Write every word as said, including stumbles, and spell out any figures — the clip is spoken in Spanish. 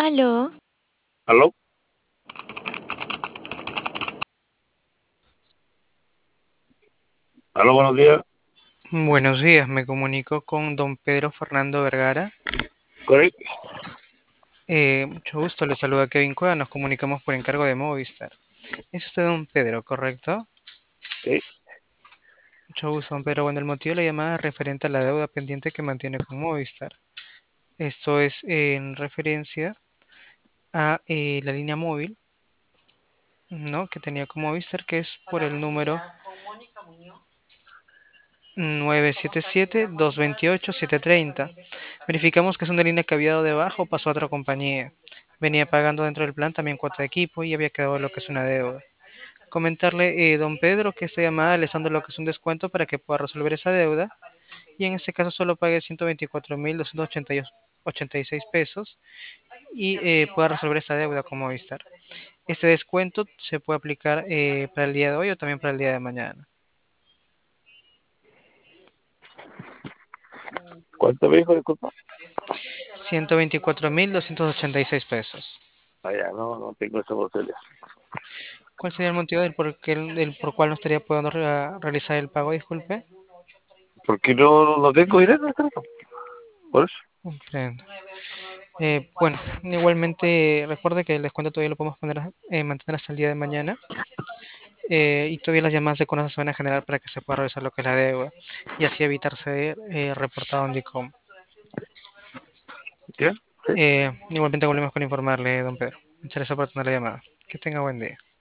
Aló, ¿Aló? ¿Aló? Buenos días. Buenos días, me comunico con don Pedro Fernando Vergara. Correcto. Eh, mucho gusto, le saluda Kevin Cueva, nos comunicamos por encargo de Movistar. Es usted don Pedro, ¿correcto? Sí. Mucho gusto, don Pedro. Bueno, el motivo de la llamada es referente a la deuda pendiente que mantiene con Movistar. Esto es en referencia a eh, la línea móvil, ¿no? Que tenía con Movistar, que es por el número nueve siete siete, dos dos ocho, siete tres cero. Verificamos que es una línea que había dado de baja o pasó a otra compañía. Venía pagando dentro del plan también cuota de equipo y había quedado lo que es una deuda. Comentarle, eh, don Pedro, que esta llamada le está dando lo que es un descuento para que pueda resolver esa deuda y en este caso solo pague ciento veinticuatro mil doscientos ochenta y seis pesos y eh, pueda resolver esa deuda con Movistar. Este descuento se puede aplicar eh, para el día de hoy o también para el día de mañana. ¿Cuánto me dijo, disculpa? ciento veinticuatro mil doscientos ochenta y seis pesos. Vaya, no, no tengo esa posibilidad. ¿Cuál sería el motivo del por, qué, del por cual no estaría pudiendo re- realizar el pago? Disculpe. Porque no, no tengo dinero, ¿cierto? Por eso. Comprendo. Eh, bueno, igualmente recuerde que el descuento todavía lo podemos poner, eh, mantener hasta el día de mañana eh, y todavía las llamadas de Conasa se van a generar para que se pueda revisar lo que es la deuda y así evitar ser eh, reportado en DICOM. ¿Ya? Sí. Eh, igualmente volvemos con informarle, don Pedro. Muchas gracias por tener la llamada. Que tenga buen día.